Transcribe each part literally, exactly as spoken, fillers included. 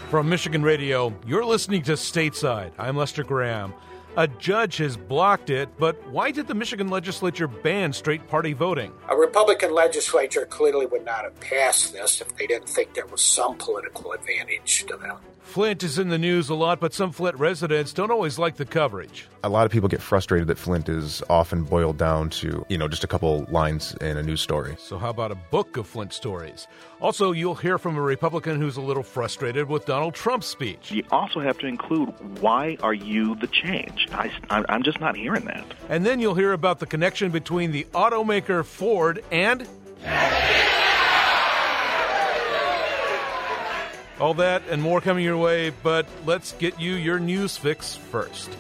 From Michigan Radio, you're listening to Stateside. I'm Lester Graham. A judge has blocked it, but why did the Michigan legislature ban straight party voting? A Republican legislature clearly would not have passed this if they didn't think there was some political advantage to them. Flint is in the news a lot, but some Flint residents don't always like the coverage. A lot of people get frustrated that Flint is often boiled down to, you know, just a couple lines in a news story. So how about a book of Flint stories? Also, you'll hear from a Republican who's a little frustrated with Donald Trump's speech. You also have to include, why are you the change? I, I'm just not hearing that. And then you'll hear about the connection between the automaker Ford and... All that and more coming your way, but let's get you your news fix first.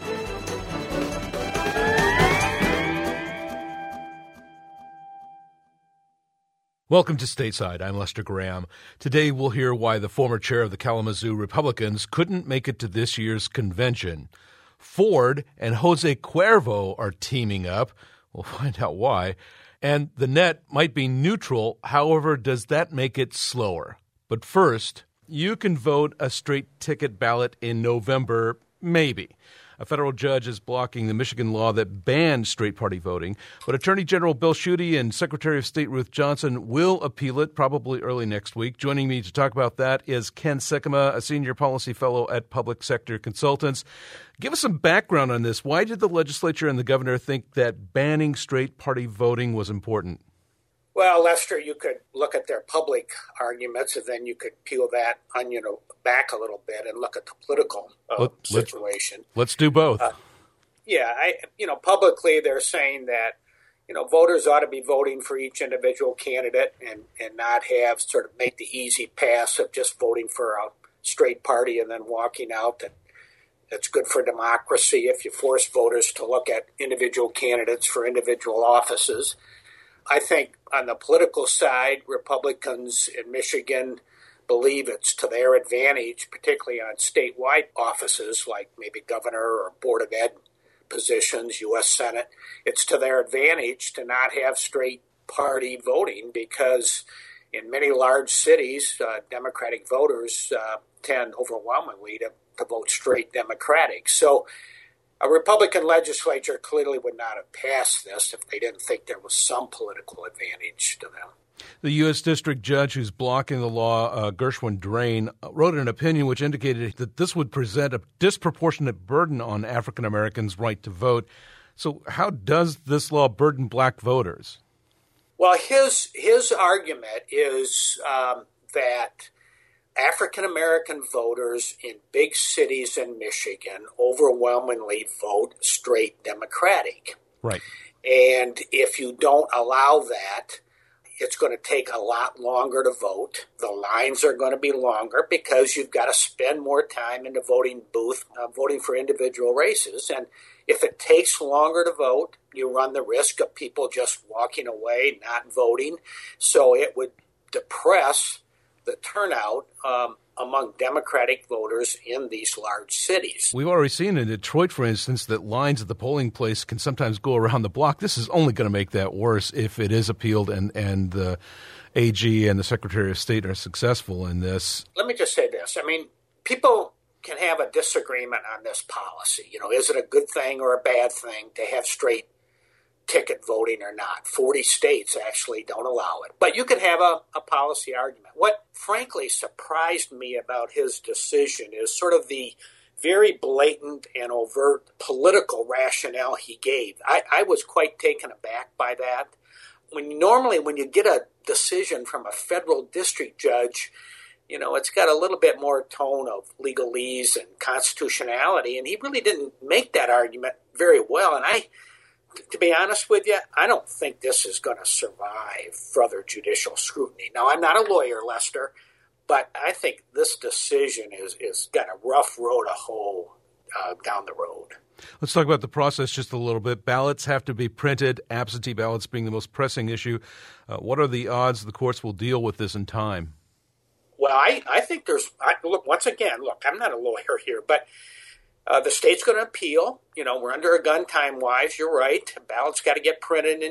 Welcome to Stateside. I'm Lester Graham. Today we'll hear why the former chair of the Kalamazoo Republicans couldn't make it to this year's convention. Ford and Jose Cuervo are teaming up. We'll find out why. And the net might be neutral. However, does that make it slower? But first, you can vote a straight ticket ballot in November, maybe. A federal judge is blocking the Michigan law that bans straight party voting, but Attorney General Bill Schuette and Secretary of State Ruth Johnson will appeal it probably early next week. Joining me to talk about that is Ken Sikkema, a senior policy fellow at Public Sector Consultants. Give us some background on this. Why did the legislature and the governor think that banning straight party voting was important? Well, Lester, you could look at their public arguments, and then you could peel that onion back a little bit and look at the political uh, Let, situation. Let's, let's do both. Uh, yeah, I, you know, publicly they're saying that, you know, voters ought to be voting for each individual candidate and, and not have sort of make the easy pass of just voting for a straight party and then walking out. That that's good for democracy if you force voters to look at individual candidates for individual offices. I think on the political side, Republicans in Michigan believe it's to their advantage, particularly on statewide offices like maybe governor or board of ed positions, U S Senate. It's to their advantage to not have straight party voting because in many large cities, uh, Democratic voters uh, tend overwhelmingly to, to vote straight Democratic. So a Republican legislature clearly would not have passed this if they didn't think there was some political advantage to them. The U S District Judge who's blocking the law, uh, Gershwin Drain, wrote an opinion which indicated that this would present a disproportionate burden on African Americans' right to vote. So how does this law burden black voters? Well, his his argument is um, that African American voters in big cities in Michigan overwhelmingly vote straight Democratic. Right. And if you don't allow that, it's going to take a lot longer to vote. The lines are going to be longer because you've got to spend more time in the voting booth uh, voting for individual races. And if it takes longer to vote, you run the risk of people just walking away, not voting. So it would depress the turnout um, among Democratic voters in these large cities. We've already seen in Detroit, for instance, that lines at the polling place can sometimes go around the block. This is only going to make that worse if it is appealed and, and the A G and the Secretary of State are successful in this. Let me just say this. I mean, people can have a disagreement on this policy. You know, is it a good thing or a bad thing to have straight ticket voting or not? forty states actually don't allow it. But you could have a, a policy argument. What frankly surprised me about his decision is sort of the very blatant and overt political rationale he gave. I, I was quite taken aback by that. When normally when you get a decision from a federal district judge, you know, it's got a little bit more tone of legalese and constitutionality, and he really didn't make that argument very well. And I To be honest with you, I don't think this is going to survive further judicial scrutiny. Now, I'm not a lawyer, Lester, but I think this decision is, is got a rough road to hoe uh, down the road. Let's talk about the process just a little bit. Ballots have to be printed, absentee ballots being the most pressing issue. Uh, what are the odds the courts will deal with this in time? Well, I, I think there's I, – look, once again, look, I'm not a lawyer here, but – Uh, the state's going to appeal. You know, we're under a gun time-wise. You're right. Ballots got to get printed in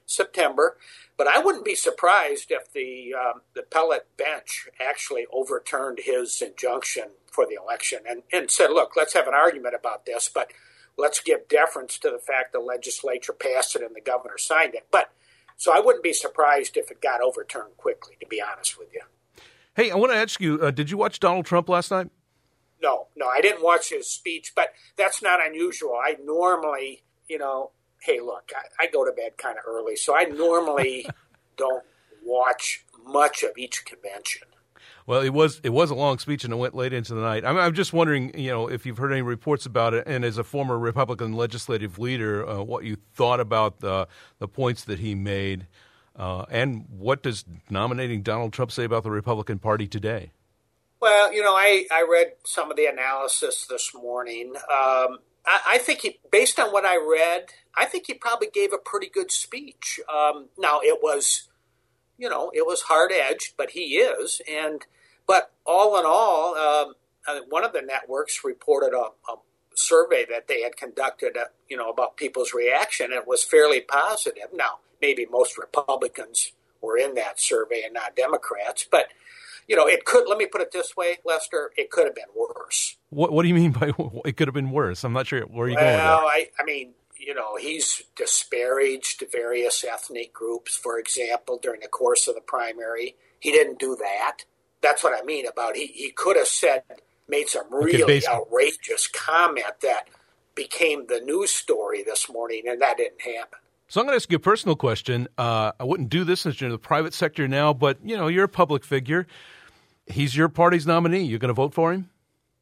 September. But I wouldn't be surprised if the um, the appellate bench actually overturned his injunction for the election and, and said, look, let's have an argument about this, but let's give deference to the fact the legislature passed it and the governor signed it. But so I wouldn't be surprised if it got overturned quickly, to be honest with you. Hey, I want to ask you, uh, did you watch Donald Trump last night? No, no, I didn't watch his speech, but that's not unusual. I normally, you know, hey, look, I, I go to bed kind of early, so I normally don't watch much of each convention. Well, it was it was a long speech, and it went late into the night. I'm, I'm just wondering, you know, if you've heard any reports about it, and as a former Republican legislative leader, uh, what you thought about the the points that he made, uh, and what does nominating Donald Trump say about the Republican Party today? Well, you know, I, I read some of the analysis this morning. Um, I, I think he, based on what I read, I think he probably gave a pretty good speech. Um, now, it was, you know, it was hard-edged, but he is. And but all in all, um, uh, one of the networks reported a, a survey that they had conducted, uh, you know, about people's reaction. And it was fairly positive. Now, maybe most Republicans were in that survey and not Democrats, but you know, it could, let me put it this way, Lester, it could have been worse. What What do you mean by it could have been worse? I'm not sure where you're well, going with that. Well, I, I mean, you know, he's disparaged various ethnic groups, for example, during the course of the primary. He didn't do that. That's what I mean about he, he could have said, made some really okay, outrageous comment that became the news story this morning, and that didn't happen. So I'm going to ask you a personal question. Uh, I wouldn't do this since you're in the private sector now, but, you know, you're a public figure. He's your party's nominee. You're going to vote for him?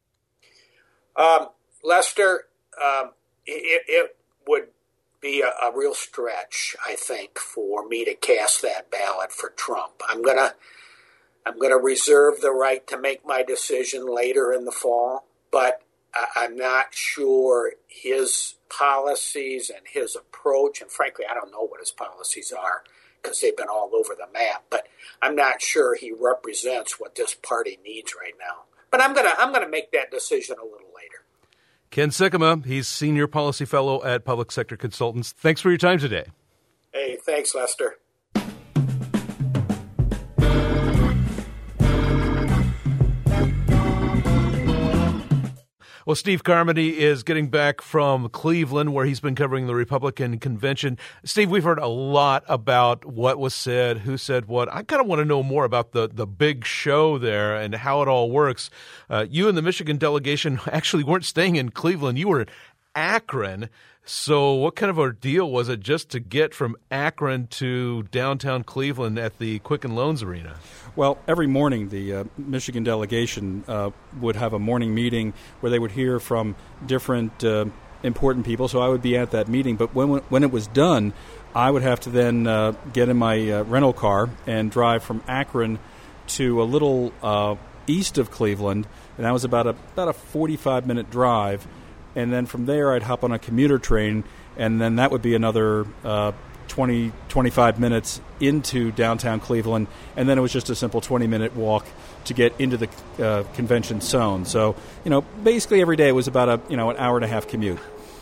Um, Lester, um, it, it would be a, a real stretch, I think, for me to cast that ballot for Trump. I'm going to I'm going to reserve the right to make my decision later in the fall, but I, I'm not sure his policies and his approach, and frankly, I don't know what his policies are because they've been all over the map, but I'm not sure he represents what this party needs right now. But I'm going to I'm going to make that decision a little later. Ken Sikkema, he's Senior Policy Fellow at Public Sector Consultants. Thanks for your time today. Hey, thanks, Lester. Well, Steve Carmody is getting back from Cleveland, where he's been covering the Republican convention. Steve, we've heard a lot about what was said, who said what. I kind of want to know more about the, the big show there and how it all works. Uh, you and the Michigan delegation actually weren't staying in Cleveland. You were in Akron. So what kind of a deal was it just to get from Akron to downtown Cleveland at the Quicken Loans Arena? Well, every morning the uh, Michigan delegation uh, would have a morning meeting where they would hear from different uh, important people. So I would be at that meeting. But when when it was done, I would have to then uh, get in my uh, rental car and drive from Akron to a little uh, east of Cleveland, and that was about a about a forty-five minute drive. And then from there, I'd hop on a commuter train, and then that would be another uh, twenty, twenty-five minutes into downtown Cleveland, and then it was just a simple twenty-minute walk to get into the uh, convention zone. So, you know, basically every day it was about a you know an hour and a half commute.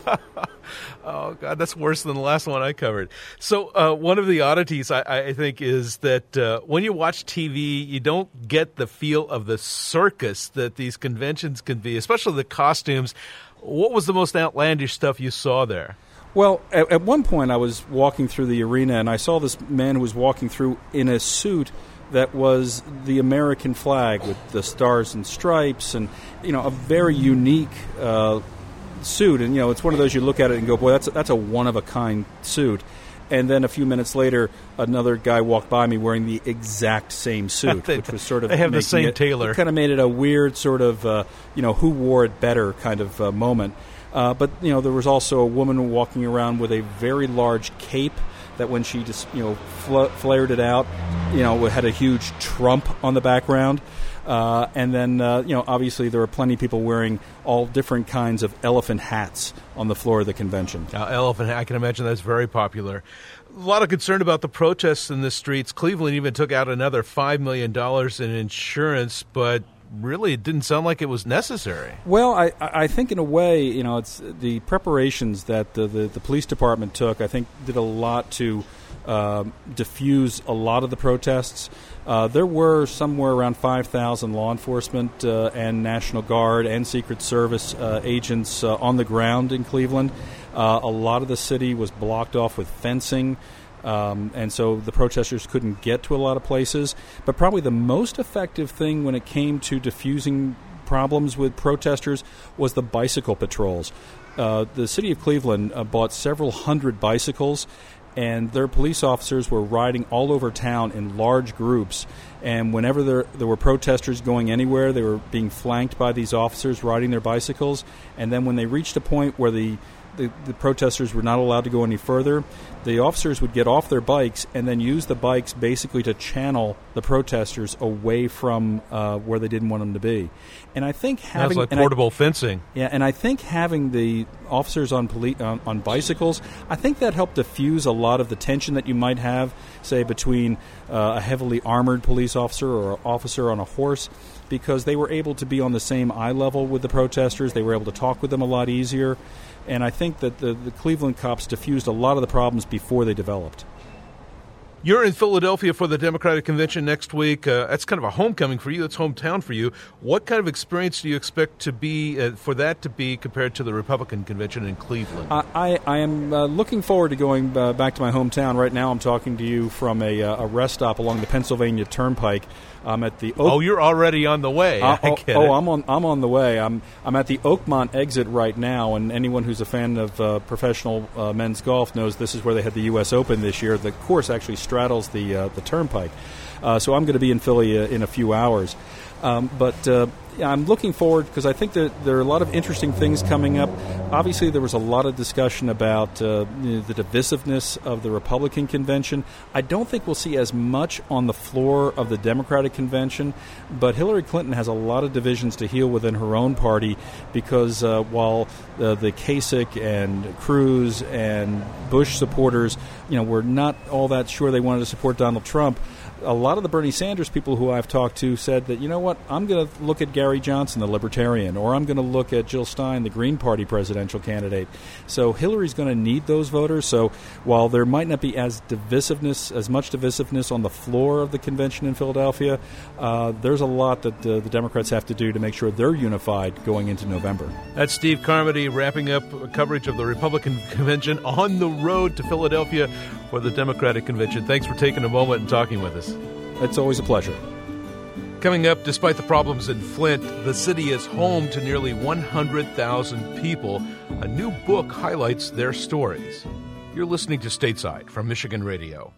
Oh, God, that's worse than the last one I covered. So uh, one of the oddities, I, I think, is that uh, when you watch T V, you don't get the feel of the circus that these conventions can be, especially the costumes. What was the most outlandish stuff you saw there? Well, at, at one point I was walking through the arena, and I saw this man who was walking through in a suit that was the American flag with the stars and stripes and, you know, a very unique uh, suit. And, you know, it's one of those you look at it and go, boy, that's a, that's a one-of-a-kind suit. And then a few minutes later, another guy walked by me wearing the exact same suit, they, which was sort of they have the same it, tailor. It kind of made it a weird sort of, uh, you know, who wore it better kind of uh, moment. Uh, but, you know, there was also a woman walking around with a very large cape that when she just, you know, fl- flared it out, you know, had a huge Trump on the background. Uh, and then, uh, you know, obviously there were plenty of people wearing all different kinds of elephant hats on the floor of the convention. Uh, elephant hat, I can imagine that's very popular. A lot of concern about the protests in the streets. Cleveland even took out another five million dollars in insurance, but really it didn't sound like it was necessary. Well, I, I think in a way, you know, it's the preparations that the, the, the police department took, I think, did a lot to uh, diffuse a lot of the protests. Uh, there were somewhere around five thousand law enforcement uh, and National Guard and Secret Service uh, agents uh, on the ground in Cleveland. Uh, a lot of the city was blocked off with fencing. Um, and so the protesters couldn't get to a lot of places. But probably the most effective thing when it came to diffusing problems with protesters was the bicycle patrols. Uh, the city of Cleveland uh, bought several hundred bicycles, and their police officers were riding all over town in large groups. And whenever there, there were protesters going anywhere, they were being flanked by these officers riding their bicycles. And then when they reached a point where the The, the protesters were not allowed to go any further, the officers would get off their bikes and then use the bikes basically to channel the protesters away from uh, where they didn't want them to be. And I think having that's like portable I, fencing. Yeah, and I think having the officers on, poli- on on bicycles, I think that helped diffuse a lot of the tension that you might have, say, between uh, a heavily armored police officer or an officer on a horse, because they were able to be on the same eye level with the protesters. They were able to talk with them a lot easier. And I think that the, the Cleveland cops diffused a lot of the problems before they developed. You're in Philadelphia for the Democratic Convention next week. Uh, that's kind of a homecoming for you. That's hometown for you. What kind of experience do you expect to be uh, for that to be compared to the Republican Convention in Cleveland? I, I, I am uh, looking forward to going uh, back to my hometown. Right now I'm talking to you from a, uh, a rest stop along the Pennsylvania Turnpike. I'm at the Oak- oh, you're already on the way. Uh, I oh, get oh it. I'm on. I'm on the way. I'm. I'm at the Oakmont exit right now, and anyone who's a fan of uh, professional uh, men's golf knows this is where they had the U S Open this year. The course actually straddles the uh, the Turnpike, uh, so I'm going to be in Philly uh, in a few hours. Um, but uh, I'm looking forward because I think that there are a lot of interesting things coming up. Obviously, there was a lot of discussion about uh, you know, the divisiveness of the Republican convention. I don't think we'll see as much on the floor of the Democratic convention, but Hillary Clinton has a lot of divisions to heal within her own party because uh, while uh, the Kasich and Cruz and Bush supporters, you know, were not all that sure they wanted to support Donald Trump, a lot of the Bernie Sanders people who I've talked to said that, you know what, I'm going to look at Gary Johnson, the Libertarian, or I'm going to look at Jill Stein, the Green Party presidential candidate. So Hillary's going to need those voters. So while there might not be as divisiveness, as much divisiveness on the floor of the convention in Philadelphia, uh, there's a lot that uh, the Democrats have to do to make sure they're unified going into November. That's Steve Carmody wrapping up coverage of the Republican convention on the road to Philadelphia for the Democratic convention. Thanks for taking a moment and talking with us. It's always a pleasure. Coming up, despite the problems in Flint, the city is home to nearly one hundred thousand people. A new book highlights their stories. You're listening to Stateside from Michigan Radio.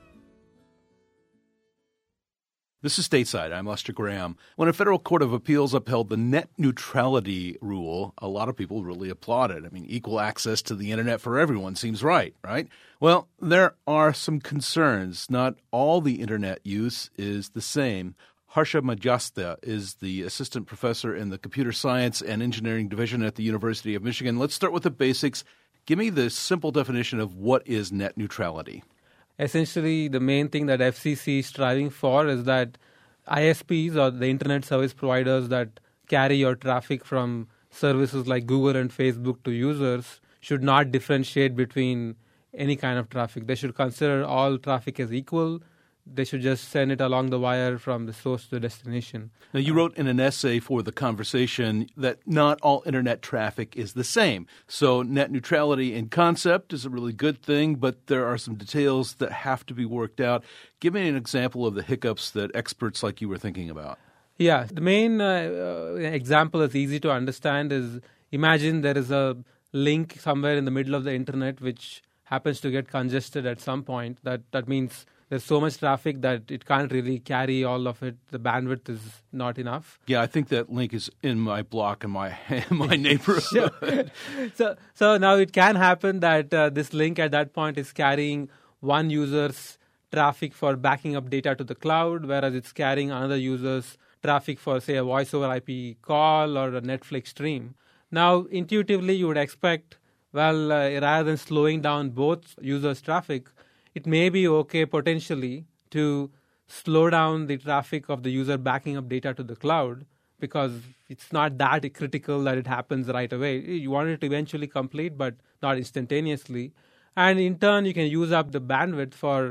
This is Stateside. I'm Lester Graham. When a federal court of appeals upheld the net neutrality rule, a lot of people really applauded. I mean, equal access to the internet for everyone seems right, right? Well, there are some concerns. Not all the internet use is the same. Harsha Majasta is the assistant professor in the Computer Science and Engineering Division at the University of Michigan. Let's start with the basics. Give me the simple definition of what is net neutrality. Essentially, the main thing that F C C is striving for is that I S Ps, or the internet service providers that carry your traffic from services like Google and Facebook to users, should not differentiate between any kind of traffic. They should consider all traffic as equal. They should just send it along the wire from the source to the destination. Now, you wrote in an essay for The Conversation that not all internet traffic is the same. So net neutrality in concept is a really good thing, but there are some details that have to be worked out. Give me an example of the hiccups that experts like you were thinking about. Yeah, the main uh, uh, example that's easy to understand is, imagine there is a link somewhere in the middle of the internet which happens to get congested at some point. That that means there's so much traffic that it can't really carry all of it. The bandwidth is not enough. Yeah, I think that link is in my block in my my neighborhood. so, so now it can happen that uh, this link at that point is carrying one user's traffic for backing up data to the cloud, whereas it's carrying another user's traffic for, say, a voice over I P call or a Netflix stream. Now, intuitively, you would expect, well, uh, rather than slowing down both users' traffic, it may be okay potentially to slow down the traffic of the user backing up data to the cloud, because it's not that critical that it happens right away. You want it to eventually complete, but not instantaneously. And in turn, you can use up the bandwidth for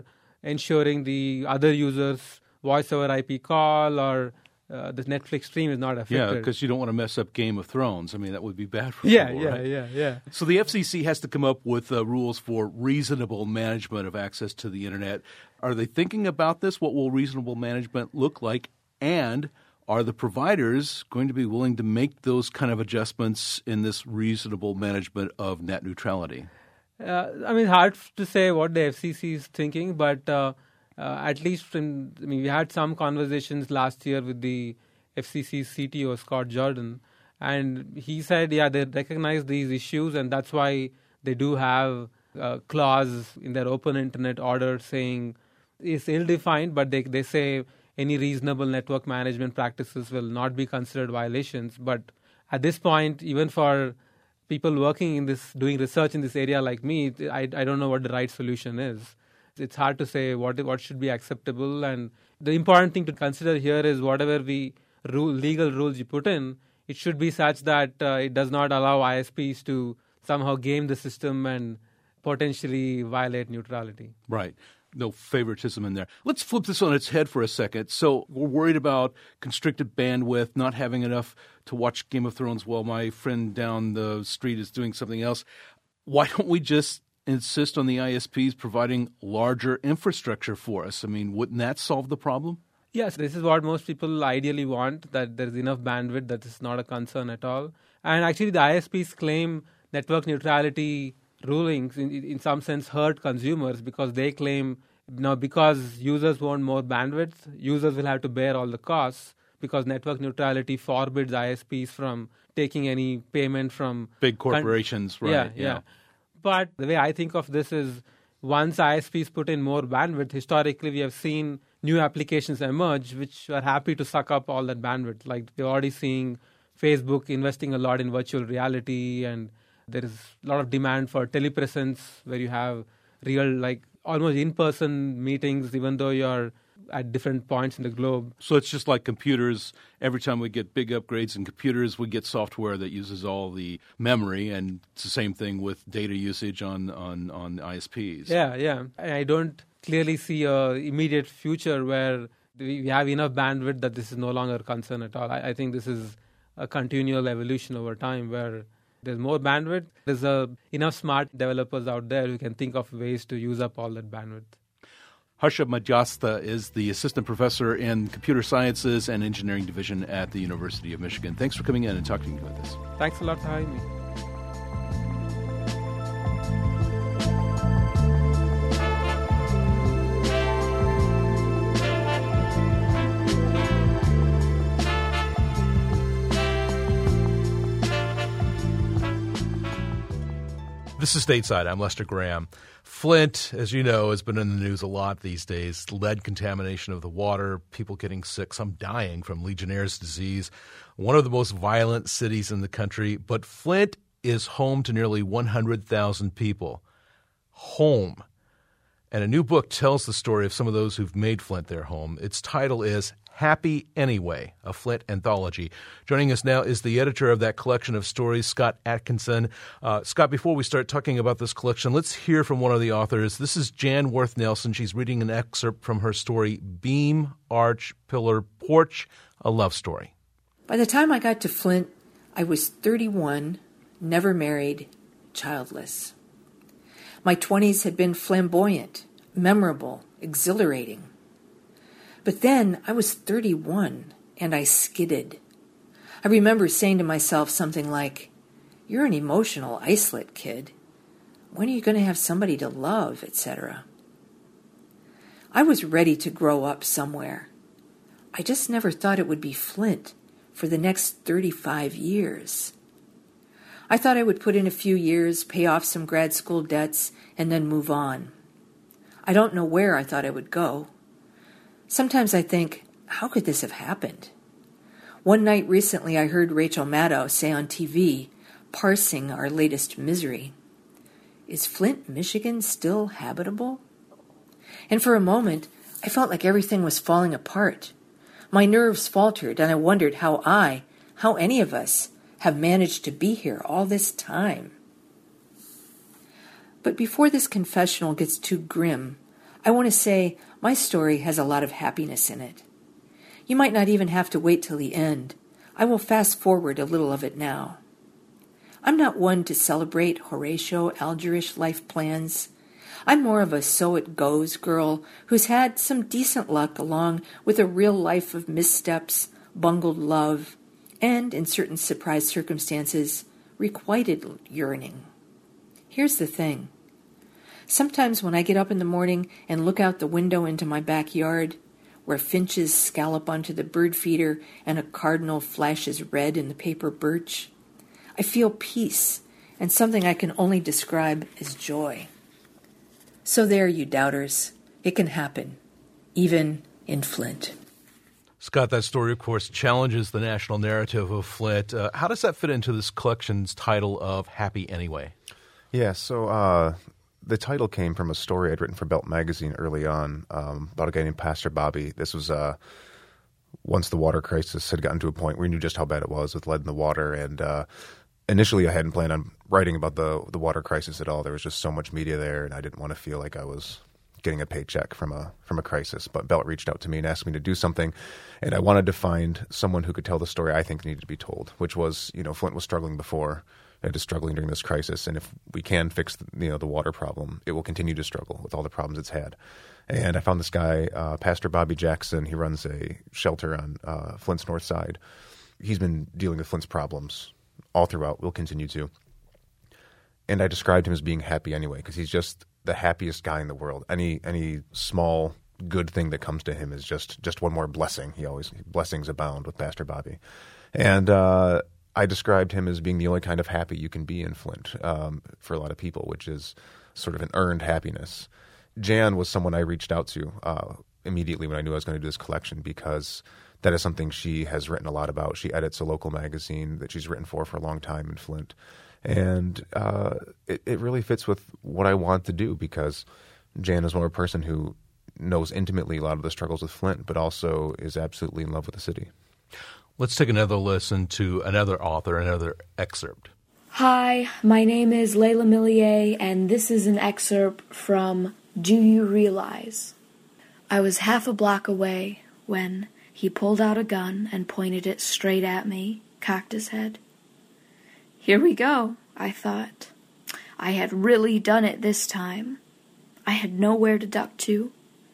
ensuring the other users' voice over I P call or uh, the Netflix stream is not affected. Yeah, because you don't want to mess up Game of Thrones. I mean, that would be bad for yeah, people, yeah, right? yeah, yeah. So the F C C has to come up with uh, rules for reasonable management of access to the Internet. Are they thinking about this? What will reasonable management look like? And are the providers going to be willing to make those kind of adjustments in this reasonable management of net neutrality? Uh, I mean, hard to say what the F C C is thinking, but uh, uh, at least from, I mean, we had some conversations last year with the F C C's C T O, Scott Jordan, and he said, yeah, they recognize these issues, and that's why they do have a clause in their open internet order saying it's ill-defined, but they they say any reasonable network management practices will not be considered violations. But at this point, even for people working in this, doing research in this area like me, I, I don't know what the right solution is. It's hard to say what what should be acceptable. And the important thing to consider here is whatever we rule, legal rules you put in, it should be such that uh, it does not allow I S Ps to somehow game the system and potentially violate neutrality. Right. No favoritism in there. Let's flip this on its head for a second. So we're worried about constricted bandwidth, not having enough to watch Game of Thrones while my friend down the street is doing something else. Why don't we just insist on the I S Ps providing larger infrastructure for us? I mean, wouldn't that solve the problem? Yes, this is what most people ideally want, that there's enough bandwidth, that is not a concern at all. And actually the I S Ps claim network neutrality rulings in, in some sense hurt consumers because they claim now because users want more bandwidth, users will have to bear all the costs because network neutrality forbids I S Ps from taking any payment from big corporations, con- right? Yeah, yeah, yeah. But the way I think of this is once I S Ps put in more bandwidth, historically we have seen new applications emerge which are happy to suck up all that bandwidth. Like we're already seeing Facebook investing a lot in virtual reality, and there is a lot of demand for telepresence where you have real, like almost in-person meetings even though you're at different points in the globe. So it's just like computers. Every time we get big upgrades in computers, we get software that uses all the memory, and it's the same thing with data usage on, on, on I S Ps. Yeah, yeah. I don't clearly see a immediate future where we have enough bandwidth that this is no longer a concern at all. I, I think this is a continual evolution over time where there's more bandwidth. There's uh, enough smart developers out there who can think of ways to use up all that bandwidth. Harsha Majasta is the assistant professor in computer sciences and engineering division at the University of Michigan. Thanks for coming in and talking with us. Thanks a lot for having me. This is Stateside. I'm Lester Graham. Flint, as you know, has been in the news a lot these days. Lead contamination of the water, people getting sick, some dying from Legionnaire's disease. One of the most violent cities in the country. But Flint is home to nearly one hundred thousand people. Home. And a new book tells the story of some of those who've made Flint their home. Its title is Happy Anyway, a Flint anthology. Joining us now is the editor of that collection of stories, Scott Atkinson. Uh, Scott, before we start talking about this collection, let's hear from one of the authors. This is Jan Worth Nelson. She's reading an excerpt from her story, Beam, Arch, Pillar, Porch, a Love Story. By the time I got to Flint, I was thirty-one, never married, childless. My twenties had been flamboyant, memorable, exhilarating. But then I was thirty-one, and I skidded. I remember saying to myself something like, "You're an emotional isolate, kid. When are you going to have somebody to love," et cetera. I was ready to grow up somewhere. I just never thought it would be Flint for the next thirty-five years. I thought I would put in a few years, pay off some grad school debts, and then move on. I don't know where I thought I would go. Sometimes I think, how could this have happened? One night recently I heard Rachel Maddow say on T V, parsing our latest misery, "Is Flint, Michigan still habitable?" And for a moment, I felt like everything was falling apart. My nerves faltered, and I wondered how I, how any of us, have managed to be here all this time. But before this confessional gets too grim, I want to say my story has a lot of happiness in it. You might not even have to wait till the end. I will fast forward a little of it now. I'm not one to celebrate Horatio Algerish life plans. I'm more of a so-it-goes girl who's had some decent luck along with a real life of missteps, bungled love, and, in certain surprise circumstances, requited yearning. Here's the thing. Sometimes when I get up in the morning and look out the window into my backyard, where finches scallop onto the bird feeder and a cardinal flashes red in the paper birch, I feel peace and something I can only describe as joy. So there, you doubters. It can happen, even in Flint. Scott, that story, of course, challenges the national narrative of Flint. Uh, how does that fit into this collection's title of Happy Anyway? Yeah, so uh, the title came from a story I'd written for Belt Magazine early on um, about a guy named Pastor Bobby. This was uh, once the water crisis had gotten to a point where we knew just how bad it was with lead in the water. And uh, initially I hadn't planned on writing about the, the water crisis at all. There was just so much media there, and I didn't want to feel like I was getting a paycheck from a from a crisis. But Belt reached out to me and asked me to do something, and I wanted to find someone who could tell the story I think needed to be told, which was, you know, Flint was struggling before. It is struggling during this crisis, and if we can fix the, you know, the water problem, it will continue to struggle with all the problems it's had. And I found this guy, uh, Pastor Bobby Jackson. He runs a shelter on uh, Flint's north side. He's been dealing with Flint's problems all throughout, will continue to. And I described him as being happy anyway, because he's just the happiest guy in the world. Any any small good thing that comes to him is just, just one more blessing. He always, blessings abound with Pastor Bobby. And uh, I described him as being the only kind of happy you can be in Flint um, for a lot of people, which is sort of an earned happiness. Jan was someone I reached out to uh, immediately when I knew I was going to do this collection, because that is something she has written a lot about. She edits a local magazine that she's written for for a long time in Flint. And uh, it, it really fits with what I want to do, because Jan is one person who knows intimately a lot of the struggles with Flint, but also is absolutely in love with the city. Let's take another listen to another author, another excerpt. Hi, my name is Layla Millier, and this is an excerpt from Do You Realize? I was half a block away when he pulled out a gun and pointed it straight at me, cocked his head. Here we go, I thought. I had really done it this time. I had nowhere to duck to.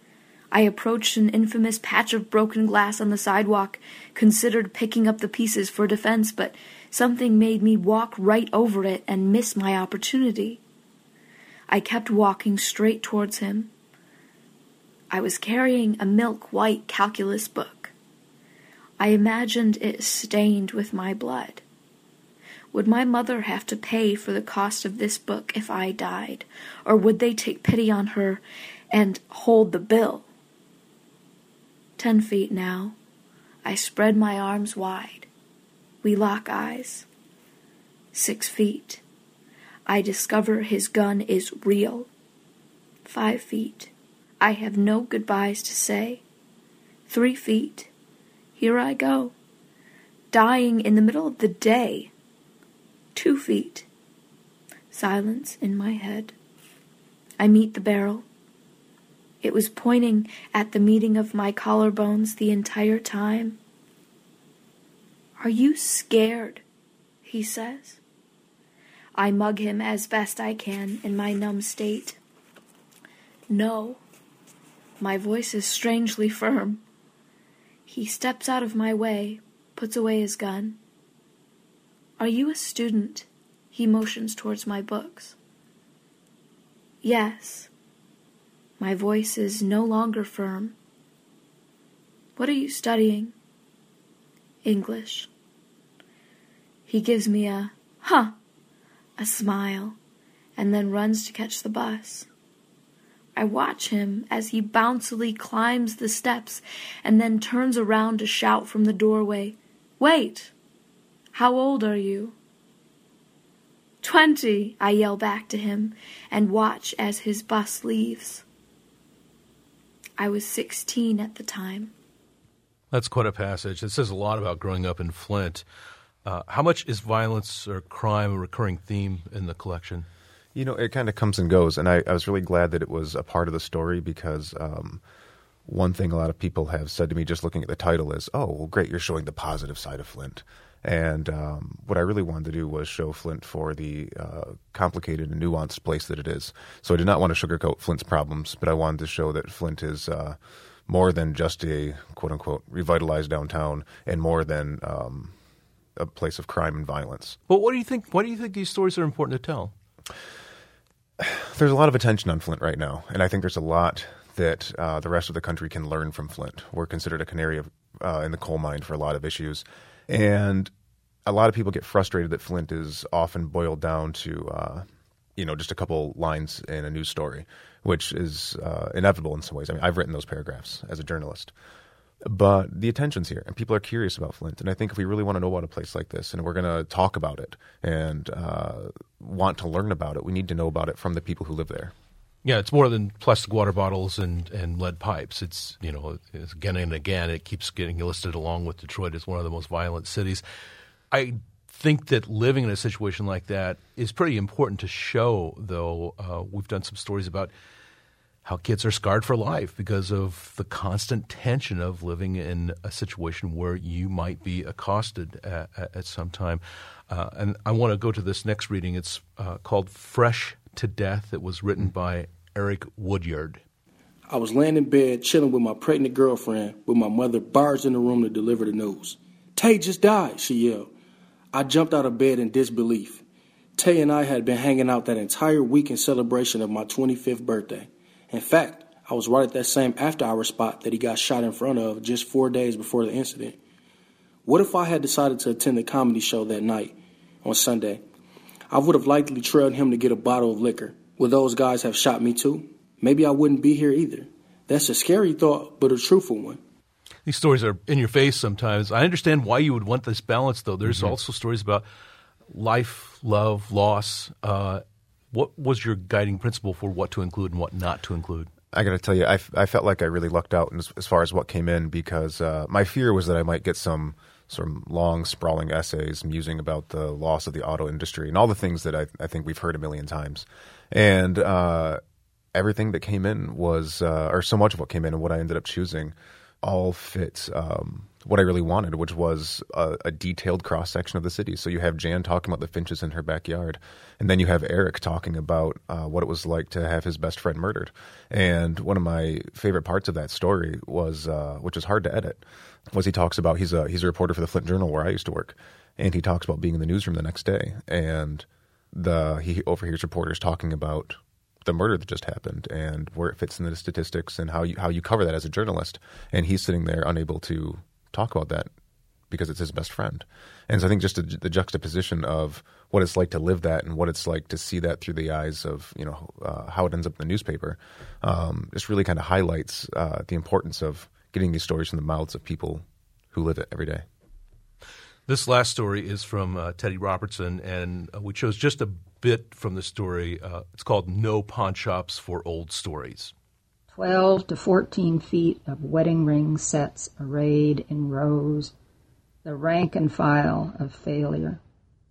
I approached an infamous patch of broken glass on the sidewalk, considered picking up the pieces for defense, but something made me walk right over it and miss my opportunity. I kept walking straight towards him. I was carrying a milk-white calculus book. I imagined it stained with my blood. Would my mother have to pay for the cost of this book if I died, or would they take pity on her and hold the bill? Ten feet now. I spread my arms wide. We lock eyes. Six feet. I discover his gun is real. Five feet. I have no goodbyes to say. Three feet. Here I go. Dying in the middle of the day. Two feet. Silence in my head. I meet the barrel. It was pointing at the meeting of my collarbones the entire time. Are you scared? He says. I mug him as best I can in my numb state. No. My voice is strangely firm. He steps out of my way, puts away his gun. Are you a student? He motions towards my books. Yes. My voice is no longer firm. What are you studying? English. He gives me a, huh, a smile, and then runs to catch the bus. I watch him as he bouncily climbs the steps and then turns around to shout from the doorway, Wait! How old are you? Twenty, I yell back to him and watch as his bus leaves. I was sixteen at the time. That's quite a passage. It says a lot about growing up in Flint. Uh, how much is violence or crime a recurring theme in the collection? You know, it kind of comes and goes, and I, I was really glad that it was a part of the story because um, one thing a lot of people have said to me just looking at the title is, oh, well, great, you're showing the positive side of Flint. And um, what I really wanted to do was show Flint for the uh, complicated and nuanced place that it is. So I did not want to sugarcoat Flint's problems, but I wanted to show that Flint is uh, more than just a quote-unquote revitalized downtown and more than um, a place of crime and violence. Well, what do you think? Why do you think these stories are important to tell? There's a lot of attention on Flint right now, and I think there's a lot that uh, the rest of the country can learn from Flint. We're considered a canary of, uh, in the coal mine for a lot of issues, and a lot of people get frustrated that Flint is often boiled down to, uh, you know, just a couple lines in a news story, which is uh, inevitable in some ways. I mean, I've written those paragraphs as a journalist. But the attention's here, and people are curious about Flint. And I think if we really want to know about a place like this, and we're going to talk about it and uh, want to learn about it, we need to know about it from the people who live there. Yeah, it's more than plastic water bottles and, and lead pipes. It's, you know, it's again and again, it keeps getting listed along with Detroit as one of the most violent cities. I think that living in a situation like that is pretty important to show, though. Uh, we've done some stories about how kids are scarred for life because of the constant tension of living in a situation where you might be accosted at, at some time. Uh, and I want to go to this next reading. It's uh, called Fresh to Death. It was written by Eric Woodyard. I was laying in bed chilling with my pregnant girlfriend when my mother barged in the room to deliver the news. "Tay just died," she yelled. I jumped out of bed in disbelief. Tay and I had been hanging out that entire week in celebration of my twenty-fifth birthday. In fact, I was right at that same after-hour spot that he got shot in front of just four days before the incident. What if I had decided to attend the comedy show that night on Sunday? I would have likely trailed him to get a bottle of liquor. Would those guys have shot me too? Maybe I wouldn't be here either. That's a scary thought, but a truthful one. These stories are in your face sometimes. I understand why you would want this balance, though. There's Mm-hmm. also stories about life, love, loss. Uh, what was your guiding principle for what to include and what not to include? I got to tell you, I, I felt like I really lucked out as, as far as what came in because uh, my fear was that I might get some sort of long, sprawling essays musing about the loss of the auto industry and all the things that I, I think we've heard a million times. And uh, everything that came in was, uh, or so much of what came in and what I ended up choosing all fit um, what I really wanted, which was a, a detailed cross-section of the city. So you have Jan talking about the finches in her backyard, and then you have Eric talking about uh, what it was like to have his best friend murdered. And one of my favorite parts of that story was, uh, which is hard to edit, was he talks about, he's a, he's a reporter for the Flint Journal where I used to work, and he talks about being in the newsroom the next day, and the he overhears reporters talking about the murder that just happened and where it fits in the statistics and how you how you cover that as a journalist. And he's sitting there unable to talk about that because it's his best friend. And so I think just the, the juxtaposition of what it's like to live that and what it's like to see that through the eyes of, you know, uh, how it ends up in the newspaper, um, just really kind of highlights uh, the importance of getting these stories from the mouths of people who live it every day. This last story is from uh, Teddy Robertson, and uh, we chose just a bit from the story. Uh, it's called No Pawn Shops for Old Stories. Twelve to fourteen feet of wedding ring sets arrayed in rows, the rank and file of failure.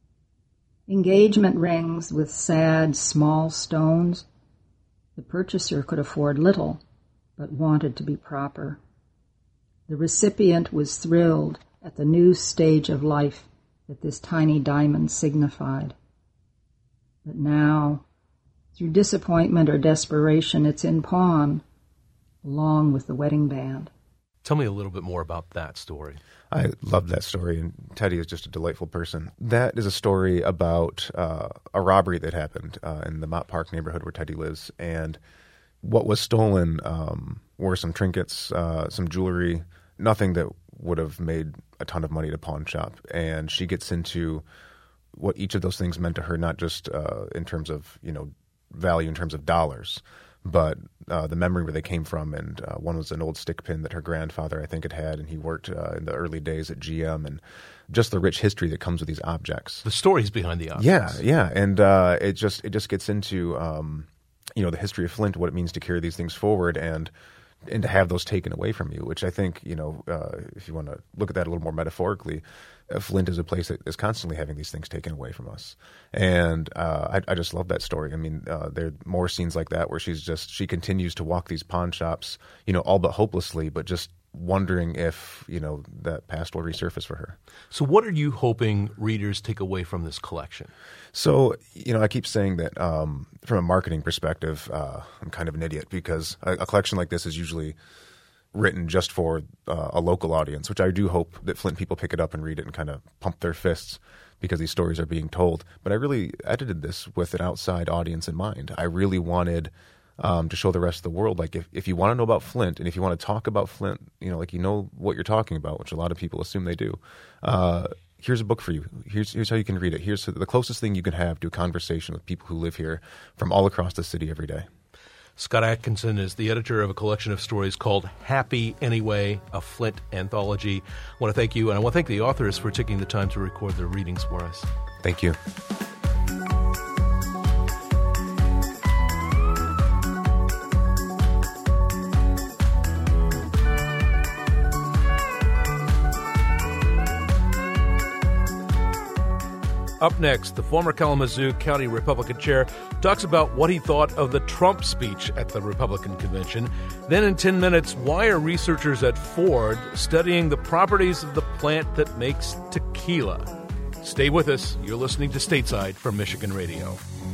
Engagement rings with sad, small stones. The purchaser could afford little, but wanted to be proper. The recipient was thrilled at the new stage of life that this tiny diamond signified. But now, through disappointment or desperation, it's in pawn, along with the wedding band. Tell me a little bit more about that story. I love that story, and Teddy is just a delightful person. That is a story about uh, a robbery that happened uh, in the Mott Park neighborhood where Teddy lives, and what was stolen um, were some trinkets, uh, some jewelry, nothing that would have made a ton of money at a pawn shop. And she gets into what each of those things meant to her, not just uh, in terms of, you know, value in terms of dollars, but uh, the memory where they came from. And uh, one was an old stick pin that her grandfather, I think, had had, and he worked uh, in the early days at G M, and just the rich history that comes with these objects. The stories behind the objects. Yeah, yeah. And uh, it just it just gets into, um, you know, the history of Flint, what it means to carry these things forward, and and to have those taken away from you, which I think, you know, uh, if you want to look at that a little more metaphorically, uh, Flint is a place that is constantly having these things taken away from us. And uh, I, I just love that story. I mean, uh, there are more scenes like that where she's just, she continues to walk these pawn shops, you know, all but hopelessly, but just wondering if, you know, that past will resurface for her. So what are you hoping readers take away from this collection? So, you know, I keep saying that um, from a marketing perspective, uh, I'm kind of an idiot because a, a collection like this is usually written just for uh, a local audience, which I do hope that Flint people pick it up and read it and kind of pump their fists because these stories are being told. But I really edited this with an outside audience in mind. I really wanted Um, to show the rest of the world, like if, if you want to know about Flint and if you want to talk about Flint, you know, like you know what you're talking about, which a lot of people assume they do, uh, here's a book for you. Here's here's how you can read it. Here's the closest thing you can have to a conversation with people who live here from all across the city every day. Scott Atkinson is the editor of a collection of stories called Happy Anyway, a Flint anthology. I want to thank you, and I want to thank the authors for taking the time to record their readings for us. Thank you. Up next, the former Kalamazoo County Republican chair talks about what he thought of the Trump speech at the Republican convention. Then in ten minutes, why are researchers at Ford studying the properties of the plant that makes tequila? Stay with us. You're listening to Stateside from Michigan Radio.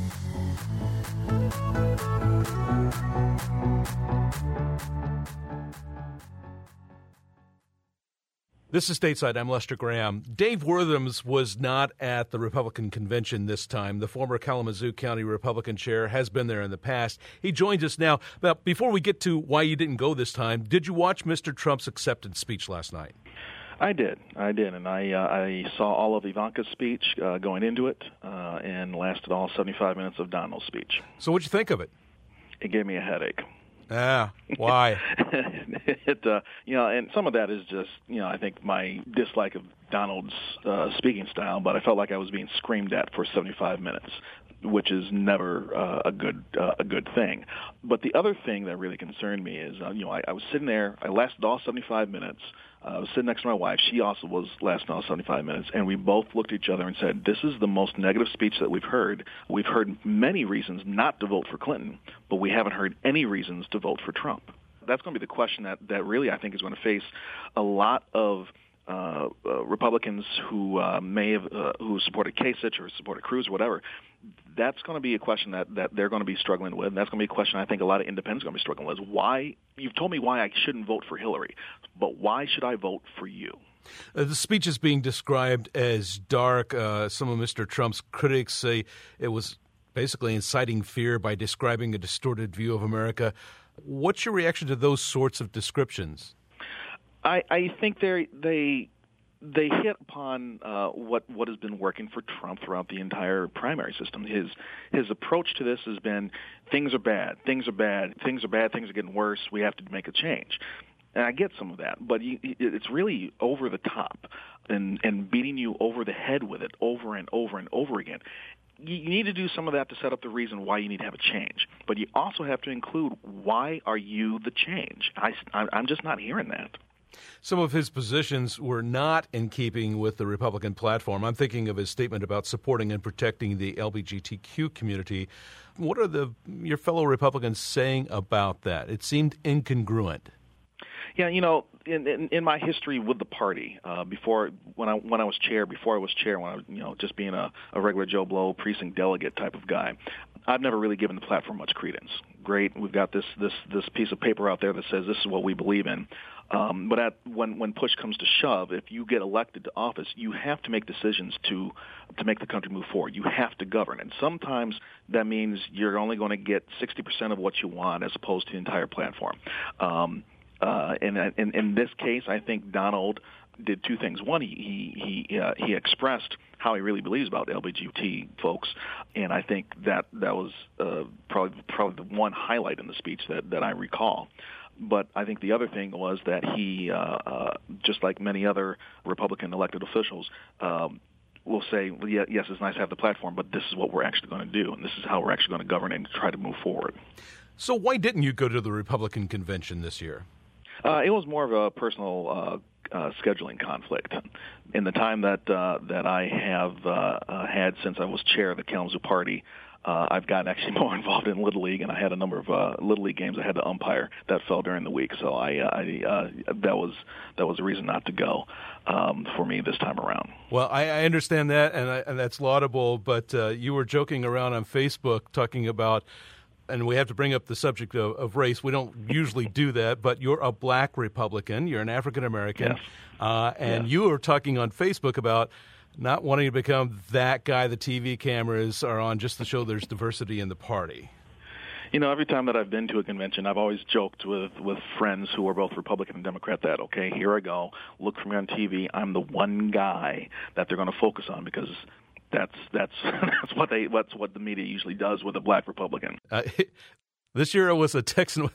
This is Stateside. I'm Lester Graham. Dave Worthams was not at the Republican convention this time. The former Kalamazoo County Republican chair has been there in the past. He joins us now. But before we get to why you didn't go this time, did you watch Mister Trump's acceptance speech last night? I did. I did. And I uh, I saw all of Ivanka's speech uh, going into it uh, and lasted all seventy-five minutes of Donald's speech. So what'd you think of it? It gave me a headache. Ah, why? it, uh, you know, and some of that is just, you know, I think my dislike of Donald's uh, speaking style, but I felt like I was being screamed at for seventy-five minutes, which is never uh, a good uh, a good thing. But the other thing that really concerned me is, uh, you know, I, I was sitting there, I lasted all seventy-five minutes. Uh, I was sitting next to my wife. She also was lasting all seventy-five minutes, and we both looked at each other and said, this is the most negative speech that we've heard. We've heard many reasons not to vote for Clinton, but we haven't heard any reasons to vote for Trump. That's going to be the question that, that really I think is going to face a lot of uh, uh, Republicans who uh, may have uh, who supported Kasich or supported Cruz or whatever. That's going to be a question that, that they're going to be struggling with, and that's going to be a question I think a lot of independents are going to be struggling with. Why? You've told me why I shouldn't vote for Hillary, but why should I vote for you? Uh, the speech is being described as dark. Uh, some of Mister Trump's critics say it was basically inciting fear by describing a distorted view of America. What's your reaction to those sorts of descriptions? I, I think they they they hit upon uh, what what has been working for Trump throughout the entire primary system. His his approach to this has been things are bad, things are bad, things are bad, things are getting worse. We have to make a change. And I get some of that, but you, it's really over the top and, and beating you over the head with it over and over and over again. You need to do some of that to set up the reason why you need to have a change. But you also have to include, why are you the change? I, I'm just not hearing that. Some of his positions were not in keeping with the Republican platform. I'm thinking of his statement about supporting and protecting the L G B T Q community. What are the your fellow Republicans saying about that? It seemed incongruent. Yeah, you know, in, in, in my history with the party, uh, before when I when I was chair, before I was chair, when I was you know just being a, a regular Joe Blow precinct delegate type of guy, I've never really given the platform much credence. Great, we've got this this this piece of paper out there that says this is what we believe in. Um, but at, when when push comes to shove, if you get elected to office, you have to make decisions to to make the country move forward. You have to govern, and sometimes that means you're only going to get sixty percent of what you want, as opposed to the entire platform. Um, Uh, and in, in this case, I think Donald did two things. One, he he he, uh, he expressed how he really believes about L G B T folks, and I think that that was uh, probably probably the one highlight in the speech that, that I recall. But I think the other thing was that he, uh, uh, just like many other Republican elected officials, um, will say, well, yeah, yes, it's nice to have the platform, but this is what we're actually going to do, and this is how we're actually going to govern and try to move forward. So why didn't you go to the Republican convention this year? Uh, it was more of a personal uh, uh, scheduling conflict. In the time that uh, that I have uh, uh, had since I was chair of the Kalamazoo Party, uh, I've gotten actually more involved in Little League, and I had a number of uh, Little League games I had to umpire that fell during the week. So I, uh, I uh, that was that was a reason not to go um, for me this time around. Well, I, I understand that, and, I, and that's laudable. But uh, you were joking around on Facebook talking about. And we have to bring up the subject of, of race. We don't usually do that, but you're a black Republican. You're an African-American. Yes. Uh, and yes. you were talking on Facebook about not wanting to become that guy the T V cameras are on just to show there's diversity in the party. You know, every time that I've been to a convention, I've always joked with, with friends who are both Republican and Democrat that, okay, here I go, look for me on T V. I'm the one guy that they're going to focus on because – That's that's that's what they that's what the media usually does with a black Republican. Uh, this year it was a Texan.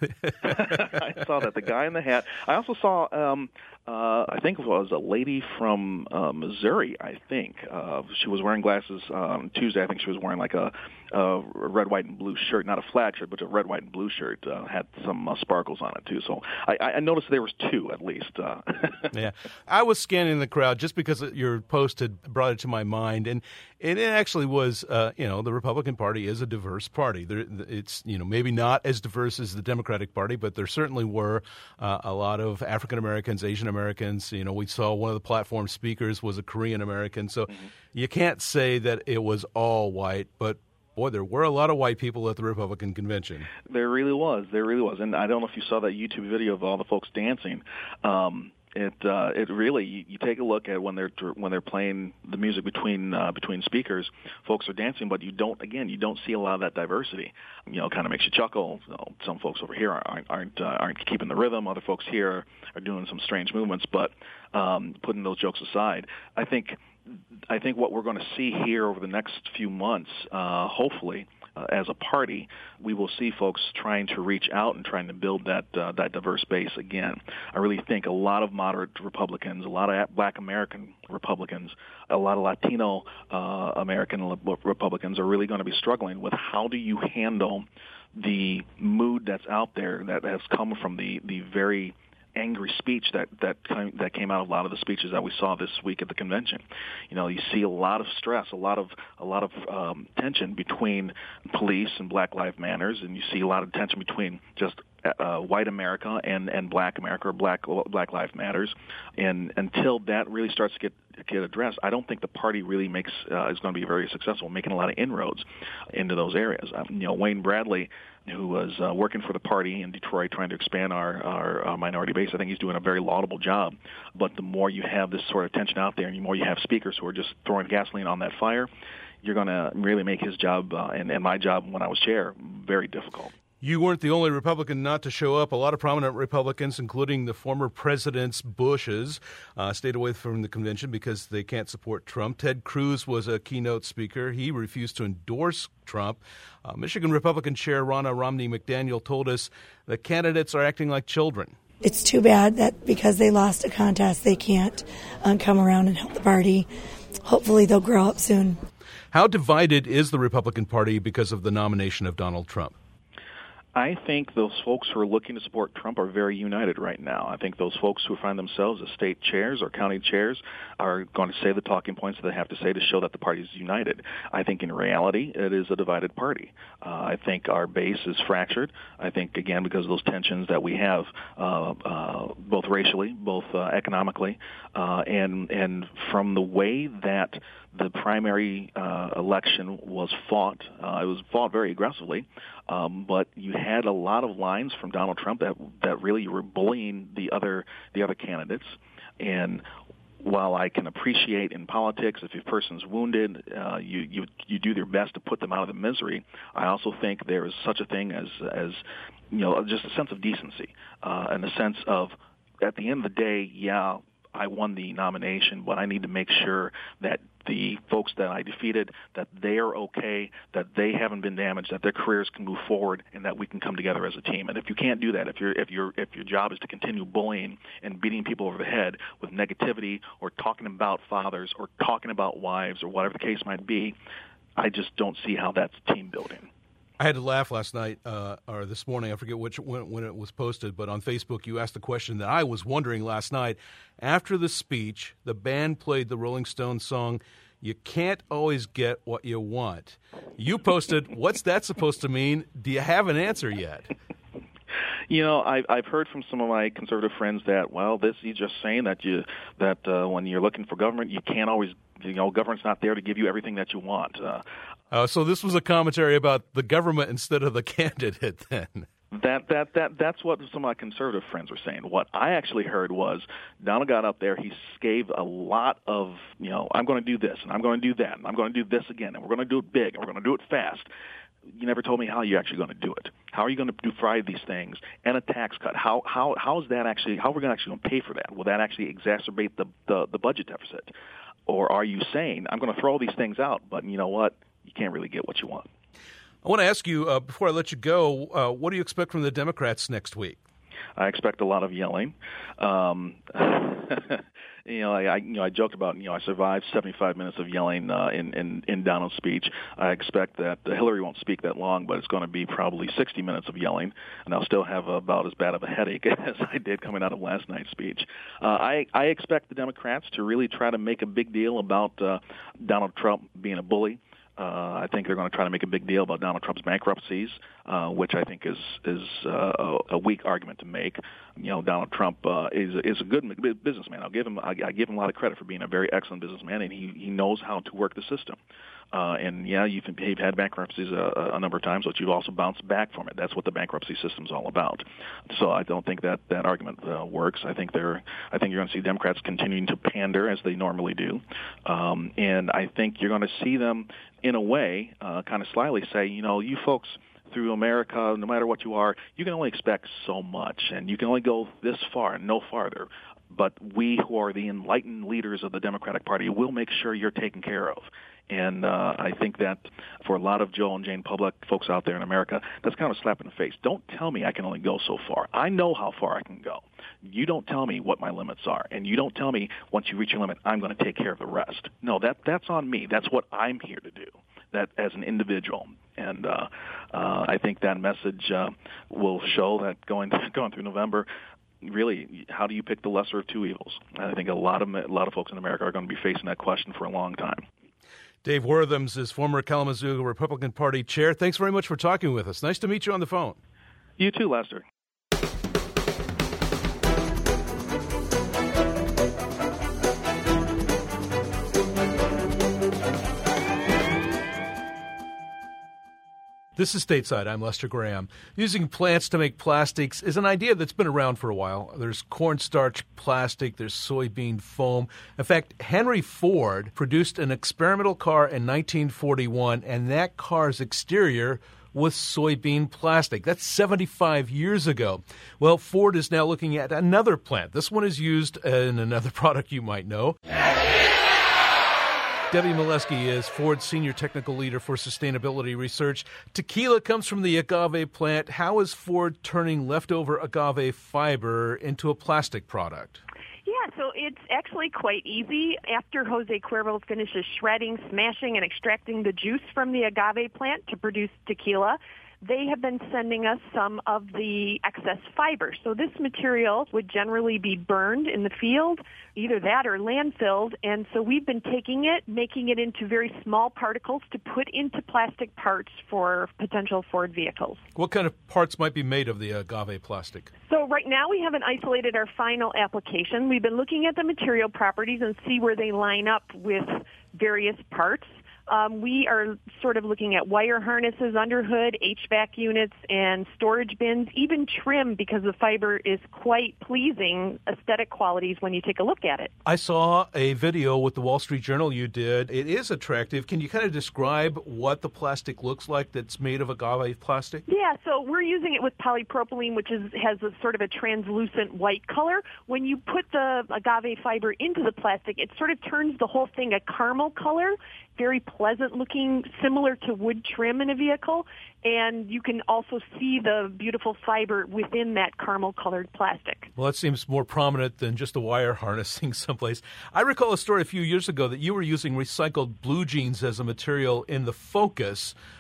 I saw that the guy in the hat. I also saw um, uh, I think it was a lady from uh, Missouri. I think uh, she was wearing glasses on Tuesday. I think she was wearing like a, a red, white, and blue shirt, not a flag shirt, but a red, white, and blue shirt. Uh, had some uh, sparkles on it too. So I, I noticed there was two at least. Uh. Yeah, I was scanning the crowd just because your post had brought it to my mind, and. And it actually was, uh, you know, the Republican Party is a diverse party. There, it's, you know, maybe not as diverse as the Democratic Party, but there certainly were uh, a lot of African Americans, Asian Americans. You know, we saw one of the platform speakers was a Korean American. So mm-hmm. you can't say that it was all white, but boy, there were a lot of white people at the Republican convention. There really was. There really was. And I don't know if you saw that YouTube video of all the folks dancing. Um It uh, it really you, you take a look at when they're when they're playing the music between uh, between speakers, folks are dancing, but you don't again you don't see a lot of that diversity. You know, kind of makes you chuckle. You know, some folks over here aren't aren't uh, aren't keeping the rhythm. Other folks here are doing some strange movements. But um, putting those jokes aside, I think I think what we're going to see here over the next few months, uh, hopefully. Uh, as a party, we will see folks trying to reach out and trying to build that uh, that diverse base again. I really think a lot of moderate Republicans, a lot of Black American Republicans, a lot of Latino uh, American Republicans are really going to be struggling with how do you handle the mood that's out there that has come from the, the very angry speech that that came, that came out of a lot of the speeches that we saw this week at the convention. You know, you see a lot of stress, a lot of a lot of um, tension between police and Black Lives Matters, and you see a lot of tension between just uh, white America and, and Black America or Black Black Lives Matters. And until that really starts to get get addressed, I don't think the party really makes uh, is going to be very successful, making a lot of inroads into those areas. Um, you know, Wayne Bradley, who was uh, working for the party in Detroit trying to expand our, our, our minority base. I think he's doing a very laudable job. But the more you have this sort of tension out there and the more you have speakers who are just throwing gasoline on that fire, you're going to really make his job uh, and, and my job when I was chair very difficult. You weren't the only Republican not to show up. A lot of prominent Republicans, including the former presidents Bushes, uh, stayed away from the convention because they can't support Trump. Ted Cruz was a keynote speaker. He refused to endorse Trump. Uh, Michigan Republican Chair Ronna Romney McDaniel told us that candidates are acting like children. It's too bad that because they lost a contest, they can't um, come around and help the party. Hopefully they'll grow up soon. How divided is the Republican Party because of the nomination of Donald Trump? I think those folks who are looking to support Trump are very united right now. I think those folks who find themselves as state chairs or county chairs are going to say the talking points that they have to say to show that the party is united. I think in reality it is a divided party. Uh, I think our base is fractured. I think, again, because of those tensions that we have uh, uh, both racially, both uh, economically, uh, and, and from the way that the primary uh, election was fought. Uh, it was fought very aggressively, um, but you had a lot of lines from Donald Trump that that really were bullying the other the other candidates. And while I can appreciate in politics if a person's wounded, uh, you you you do your best to put them out of the misery. I also think there is such a thing as as you know just a sense of decency uh, and a sense of at the end of the day, yeah, I won the nomination, but I need to make sure that the folks that I defeated, that they are okay, that they haven't been damaged, that their careers can move forward, and that we can come together as a team. And if you can't do that, if your if your if your job is to continue bullying and beating people over the head with negativity or talking about fathers or talking about wives or whatever the case might be, I just don't see how that's team building. I had to laugh last night uh, or this morning. I forget which when, when it was posted, but on Facebook you asked the question that I was wondering last night. After the speech, the band played the Rolling Stones song, "You Can't Always Get What You Want." You posted, "What's that supposed to mean? Do you have an answer yet?" You know, I, I've heard from some of my conservative friends that, well, this he's just saying that you that uh, when you're looking for government, you can't always, you know, government's not there to give you everything that you want. Uh, uh, so this was a commentary about the government instead of the candidate, then. That that that that's what some of my conservative friends were saying. What I actually heard was Donald got up there. He gave a lot of, you know, I'm going to do this and I'm going to do that and I'm going to do this again and we're going to do it big and we're going to do it fast. You never told me how you're actually going to do it. How are you going to do fry these things and a tax cut? How how how is that actually? How are we going to actually going to pay for that? Will that actually exacerbate the, the the budget deficit, or are you saying I'm going to throw all these things out, but you know what? You can't really get what you want. I want to ask you uh, before I let you go. Uh, what do you expect from the Democrats next week? I expect a lot of yelling. Um, you know, I, I you know I joked about you know I survived seventy-five minutes of yelling uh, in, in in Donald's speech. I expect that uh, Hillary won't speak that long, but it's going to be probably sixty minutes of yelling, and I'll still have about as bad of a headache as I did coming out of last night's speech. Uh, I I expect the Democrats to really try to make a big deal about uh, Donald Trump being a bully. Uh, I think they're going to try to make a big deal about Donald Trump's bankruptcies, uh, which I think is is uh, a, a weak argument to make. You know, Donald Trump uh, is is a good businessman. I'll give him I, I give him a lot of credit for being a very excellent businessman, and he he knows how to work the system. Uh, and yeah, you've, you've had bankruptcies a, a number of times, but you've also bounced back from it. That's what the bankruptcy system's all about. So I don't think that that argument uh, works. I think they're I think you're going to see Democrats continuing to pander as they normally do, um, and I think you're going to see them in a way, uh, kind of slyly say, you know, you folks through America, no matter what you are, you can only expect so much, and you can only go this far and no farther. But we who are the enlightened leaders of the Democratic Party will make sure you're taken care of. And uh, I think that for a lot of Joe and Jane Public folks out there in America, that's kind of a slap in the face. Don't tell me I can only go so far. I know how far I can go. You don't tell me what my limits are, and you don't tell me once you reach your limit, I'm going to take care of the rest. No, that that's on me. That's what I'm here to do, that as an individual. And uh, uh, I think that message uh, will show that going going through November, really, how do you pick the lesser of two evils? And I think a lot of a lot of folks in America are going to be facing that question for a long time. Dave Worthams is former Kalamazoo Republican Party chair. Thanks very much for talking with us. Nice to meet you on the phone. You too, Lester. This is Stateside. I'm Lester Graham. Using plants to make plastics is an idea that's been around for a while. There's cornstarch plastic, there's soybean foam. In fact, Henry Ford produced an experimental car in nineteen forty-one, and that car's exterior was soybean plastic. That's seventy-five years ago. Well, Ford is now looking at another plant. This one is used in another product you might know. Debbie Molesky is Ford's Senior Technical Leader for Sustainability Research. Tequila comes from the agave plant. How is Ford turning leftover agave fiber into a plastic product? Yeah, so it's actually quite easy. After Jose Cuervo finishes shredding, smashing, and extracting the juice from the agave plant to produce tequila, they have been sending us some of the excess fiber. So this material would generally be burned in the field, either that or landfilled, and so we've been taking it, making it into very small particles to put into plastic parts for potential Ford vehicles. What kind of parts might be made of the agave plastic? So right now we haven't isolated our final application. We've been looking at the material properties and see where they line up with various parts. Um, we are sort of looking at wire harnesses, underhood, H V A C units, and storage bins, even trim, because the fiber is quite pleasing aesthetic qualities when you take a look at it. I saw a video with the Wall Street Journal you did. It is attractive. Can you kind of describe what the plastic looks like that's made of agave plastic? Yeah, so we're using it with polypropylene, which is has a sort of a translucent white color. When you put the agave fiber into the plastic, it sort of turns the whole thing a caramel color, very pleasant looking, similar to wood trim in a vehicle, and you can also see the beautiful fiber within that caramel-colored plastic. Well, that seems more prominent than just a wire harnessing someplace. I recall a story a few years ago that you were using recycled blue jeans as a material in the Focus.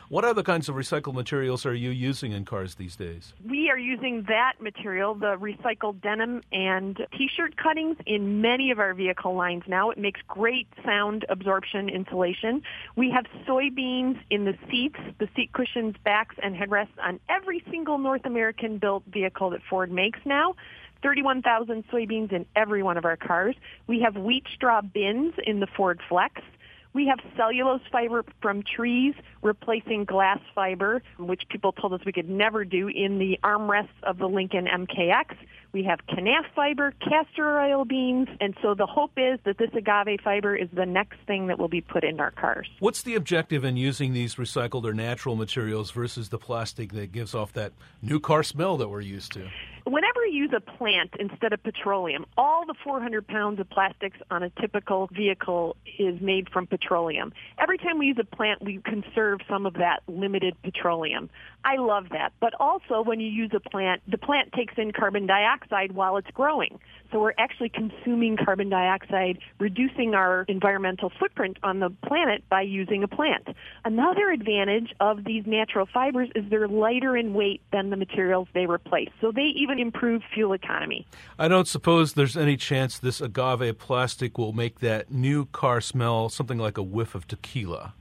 What other kinds of recycled materials are you using in cars these days? We are using that material, the recycled denim and T-shirt cuttings, in many of our vehicle lines now. It makes great sound absorption insulation. We have soybeans in the seats, the seat cushions, backs, and headrests on every single North American-built vehicle that Ford makes now. thirty-one thousand soybeans in every one of our cars. We have wheat straw bins in the Ford Flex. We have cellulose fiber from trees replacing glass fiber, which people told us we could never do, in the armrests of the Lincoln M K X. We have canaf fiber, castor oil beans, and so the hope is that this agave fiber is the next thing that will be put in our cars. What's the objective in using these recycled or natural materials versus the plastic that gives off that new car smell that we're used to? Whenever you use a plant instead of petroleum, all the four hundred pounds of plastics on a typical vehicle is made from petroleum. Every time we use a plant, we conserve some of that limited petroleum. I love that. But also, when you use a plant, the plant takes in carbon dioxide while it's growing. So we're actually consuming carbon dioxide, reducing our environmental footprint on the planet by using a plant. Another advantage of these natural fibers is they're lighter in weight than the materials they replace. So they even improve fuel economy. I don't suppose there's any chance this agave plastic will make that new car smell something like a whiff of tequila.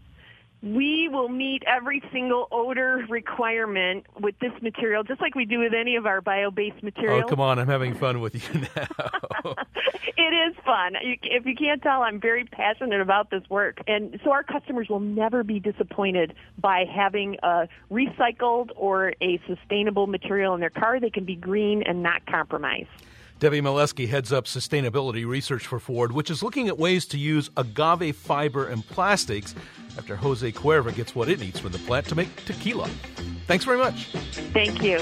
We will meet every single odor requirement with this material, just like we do with any of our bio-based materials. Oh, come on. I'm having fun with you now. It is fun. You, if you can't tell, I'm very passionate about this work. And so our customers will never be disappointed by having a recycled or a sustainable material in their car. They can be green and not compromise. Debbie Mielewski heads up sustainability research for Ford, which is looking at ways to use agave fiber and plastics after Jose Cuerva gets what it needs from the plant to make tequila. Thanks very much. Thank you.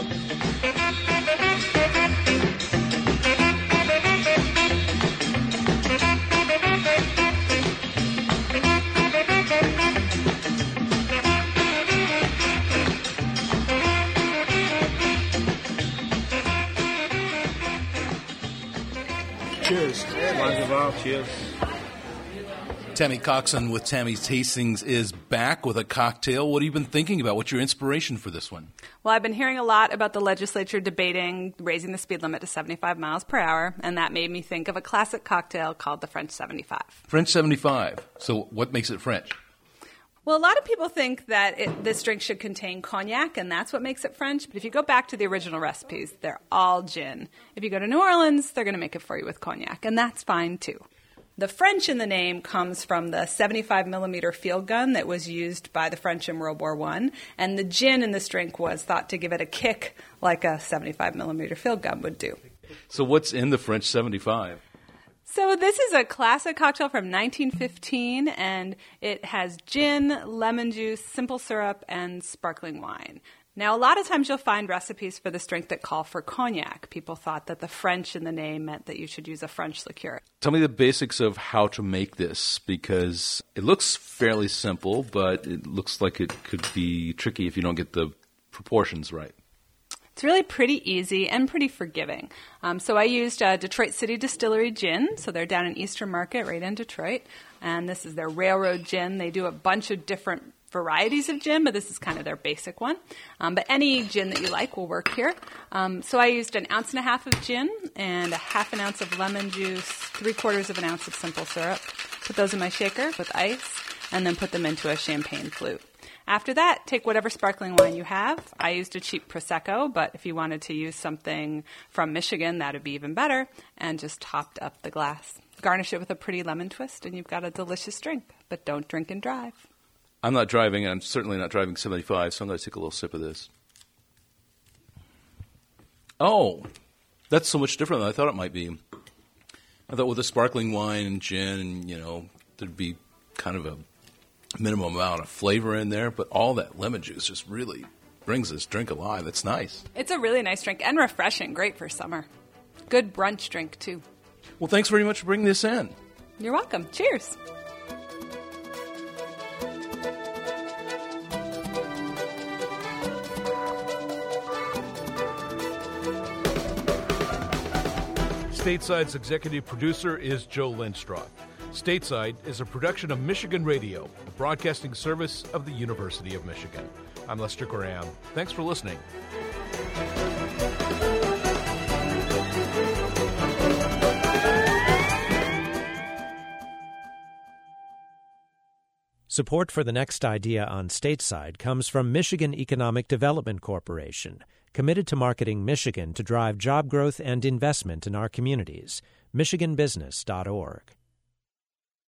Cheers. Cheers. Tammy Coxon with Tammy's Tastings is back with a cocktail. What have you been thinking about? What's your inspiration for this one? Well, I've been hearing a lot about the legislature debating raising the speed limit to seventy-five miles per hour, and that made me think of a classic cocktail called the French seventy-five. French seventy-five. So what makes it French? Well, a lot of people think that it, this drink should contain cognac, and that's what makes it French. But if you go back to the original recipes, they're all gin. If you go to New Orleans, they're going to make it for you with cognac, and that's fine, too. The French in the name comes from the seventy-five millimeter field gun that was used by the French in World War One, and the gin in this drink was thought to give it a kick like a seventy-five millimeter field gun would do. So what's in the French seventy-five? So this is a classic cocktail from nineteen fifteen, and it has gin, lemon juice, simple syrup, and sparkling wine. Now, a lot of times you'll find recipes for this drink that call for cognac. People thought that the French in the name meant that you should use a French liqueur. Tell me the basics of how to make this, because it looks fairly simple, but it looks like it could be tricky if you don't get the proportions right. It's really pretty easy and pretty forgiving. Um, so I used uh, Detroit City Distillery gin. So they're down in Eastern Market right in Detroit. And this is their railroad gin. They do a bunch of different varieties of gin, but this is kind of their basic one. Um, but any gin that you like will work here. Um, so I used an ounce and a half of gin and a half an ounce of lemon juice, three quarters of an ounce of simple syrup. Put those in my shaker with ice and then put them into a champagne flute. After that, take whatever sparkling wine you have. I used a cheap Prosecco, but if you wanted to use something from Michigan, that would be even better, and just topped up the glass. Garnish it with a pretty lemon twist, and you've got a delicious drink. But don't drink and drive. I'm not driving, and I'm certainly not driving seventy-five, so I'm going to take a little sip of this. Oh, that's so much different than I thought it might be. I thought with a sparkling wine and gin, you know, there'd be kind of a minimum amount of flavor in there, but all that lemon juice just really brings this drink alive. It's nice. It's a really nice drink and refreshing. Great for summer. Good brunch drink, too. Well, thanks very much for bringing this in. You're welcome. Cheers. Stateside's executive producer is Joe Lindström. Stateside is a production of Michigan Radio, a broadcasting service of the University of Michigan. I'm Lester Graham. Thanks for listening. Support for the next idea on Stateside comes from Michigan Economic Development Corporation, committed to marketing Michigan to drive job growth and investment in our communities. michigan business dot org.